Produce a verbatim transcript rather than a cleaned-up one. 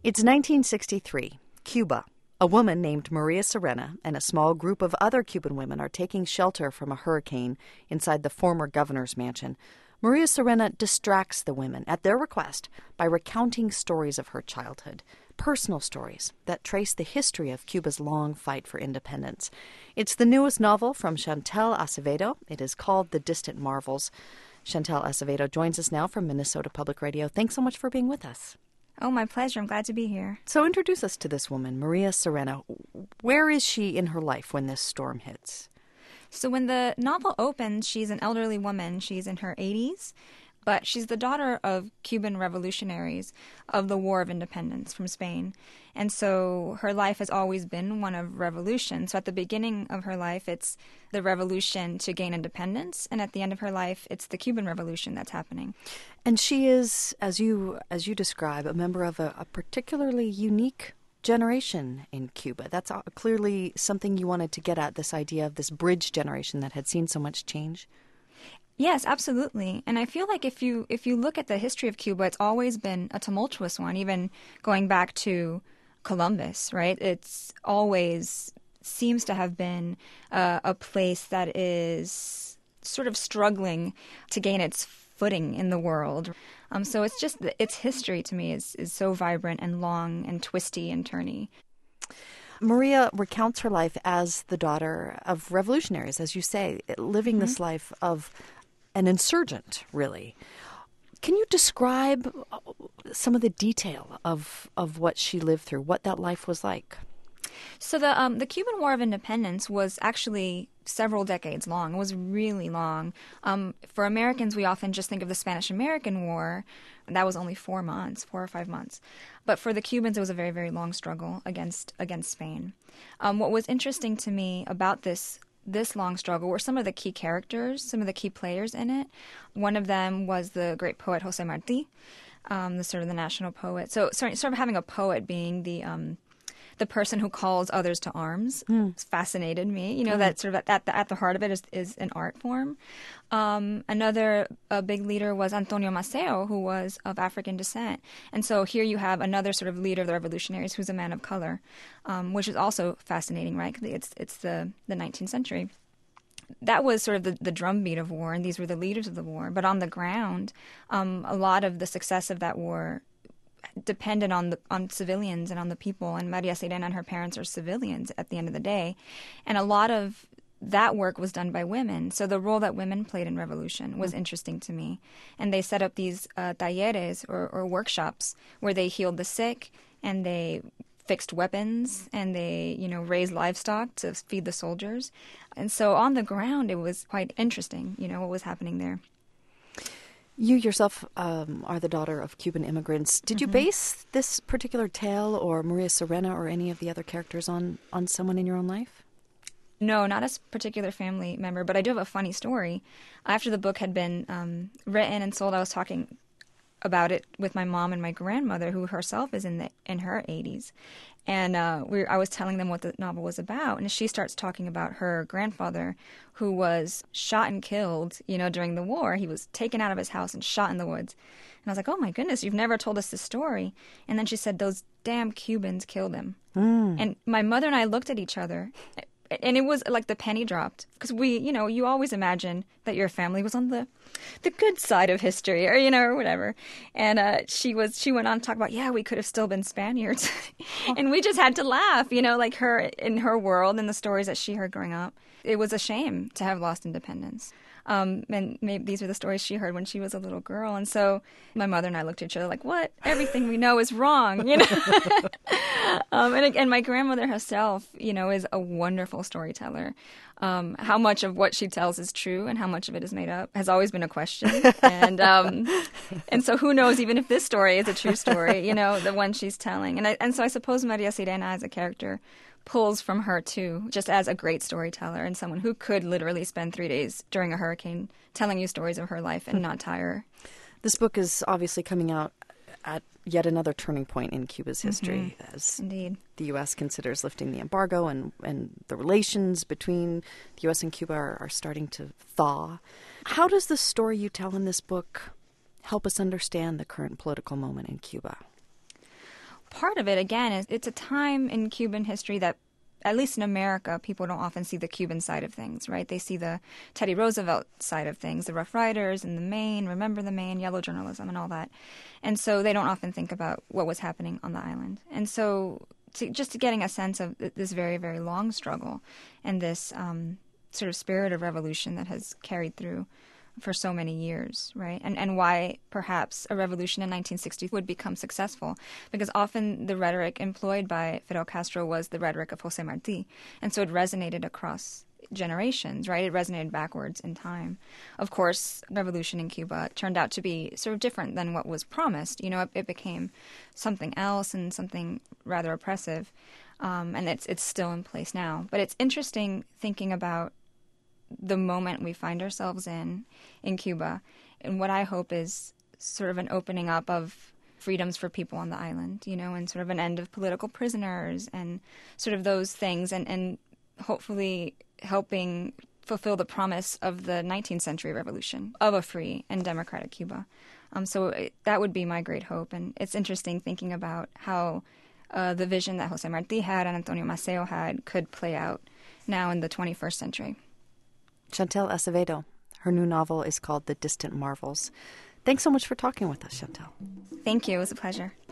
It's nineteen sixty-three, Cuba. A woman named Maria Serena and a small group of other Cuban women are taking shelter from a hurricane inside the former governor's mansion. Maria Serena distracts the women, at their request, by recounting stories of her childhood, personal stories that trace the history of Cuba's long fight for independence. It's the newest novel from Chantal Acevedo. It is called The Distant Marvels. Chantal Acevedo joins us now from Minnesota Public Radio. Thanks so much for being with us. Oh, my pleasure. I'm glad to be here. So introduce us to this woman, Maria Serena. Where is she in her life when this storm hits? So when the novel opens, she's an elderly woman. She's in her eighties, but she's the daughter of Cuban revolutionaries of the War of Independence from Spain. And so her life has always been one of revolution. So at the beginning of her life, it's the revolution to gain independence. And at the end of her life, it's the Cuban Revolution that's happening. And she is, as you as you describe, a member of a, a particularly unique generation in Cuba. That's clearly something you wanted to get at, this idea of this bridge generation that had seen so much change. Yes, absolutely. And I feel like if you if you look at the history of Cuba, it's always been a tumultuous one, even going back to Columbus, right? It's always seems to have been uh, a place that is sort of struggling to gain its footing in the world. Um, so it's just, its history to me is, is so vibrant and long and twisty and turny. Maria recounts her life as the daughter of revolutionaries, as you say, living mm-hmm. this life of an insurgent, really. Can you describe some of the detail of of what she lived through, what that life was like? So the um, the Cuban War of Independence was actually several decades long. It was really long. Um, for Americans, we often just think of the Spanish-American War. And that was only four months, four or five months. But for the Cubans, it was a very, very long struggle against against Spain. Um, what was interesting to me about this this long struggle were some of the key characters, some of the key players in it. One of them was the great poet José Martí, um, the sort of the national poet. So sort of having a poet being the um, the person who calls others to arms mm. fascinated me. You know, mm. that sort of at the, at the heart of it is, is an art form. Um, another a big leader was Antonio Maceo, who was of African descent. And so here you have another sort of leader of the revolutionaries who's a man of color, um, which is also fascinating, right? It's it's the, the nineteenth century. That was sort of the, the drumbeat of war, and these were the leaders of the war. But on the ground, um, a lot of the success of that war depended on the on civilians and on the people, and Maria Serena and her parents are civilians at the end of the day. And a lot of that work was done by women. So the role that women played in revolution was mm. interesting to me. And they set up these uh, talleres or, or workshops where they healed the sick and they fixed weapons and they, you know, raised livestock to feed the soldiers. And so on the ground, it was quite interesting, you know, what was happening there. You yourself um, are the daughter of Cuban immigrants. Did mm-hmm. you base this particular tale or Maria Serena or any of the other characters on, on someone in your own life? No, not a particular family member, but I do have a funny story. After the book had been um, written and sold, I was talking about it with my mom and my grandmother, who herself is in the in her eighties. And uh, we I was telling them what the novel was about, and she starts talking about her grandfather, who was shot and killed, you know, during the war. He was taken out of his house and shot in the woods. And I was like, oh, my goodness, you've never told us this story. And then she said, those damn Cubans killed him. Mm. And my mother and I looked at each other, and it was like the penny dropped, because we, you know, you always imagine that your family was on the the good side of history, or, you know, or whatever. And uh, she was, she went on to talk about, yeah, we could have still been Spaniards. And we just had to laugh, you know, like her in her world and the stories that she heard growing up. It was a shame to have lost independence. Um, and maybe these are the stories she heard when she was a little girl. And so my mother and I looked at each other like, what? Everything we know is wrong, you know? um, and, and my grandmother herself, you know, is a wonderful storyteller. Um, how much of what she tells is true and how much of it is made up has always been a question. And um, and so who knows, even if this story is a true story, you know, the one she's telling. And I, and so I suppose Maria Serena as a character pulls from her, too, just as a great storyteller and someone who could literally spend three days during a hurricane telling you stories of her life and not tire. This book is obviously coming out at yet another turning point in Cuba's history, mm-hmm. as Indeed. the U S considers lifting the embargo, and, and the relations between the U S and Cuba are, are starting to thaw. How does the story you tell in this book help us understand the current political moment in Cuba? part of it, again, is it's a time in Cuban history that, at least in America, people don't often see the Cuban side of things, right? They see the Teddy Roosevelt side of things, the Rough Riders and the Maine, Remember the Maine, yellow journalism and all that. And so they don't often think about what was happening on the island. And so to, just to getting a sense of this very, very long struggle and this um, sort of spirit of revolution that has carried through for so many years, right? And and why perhaps a revolution in nineteen sixty would become successful, because often the rhetoric employed by Fidel Castro was the rhetoric of José Martí, and so it resonated across generations, right? It resonated backwards in time. Of course, revolution in Cuba turned out to be sort of different than what was promised. You know, it, it became something else and something rather oppressive, um, and it's it's still in place now. But it's interesting thinking about the moment we find ourselves in, in Cuba, and what I hope is sort of an opening up of freedoms for people on the island, you know, and sort of an end of political prisoners and sort of those things, and, and hopefully helping fulfill the promise of the nineteenth century revolution of a free and democratic Cuba. Um, so it, that would be my great hope. And it's interesting thinking about how uh, the vision that José Martí had and Antonio Maceo had could play out now in the twenty-first century. Chantelle Acevedo. Her new novel is called The Distant Marvels. Thanks so much for talking with us, Chantelle. Thank you. It was a pleasure.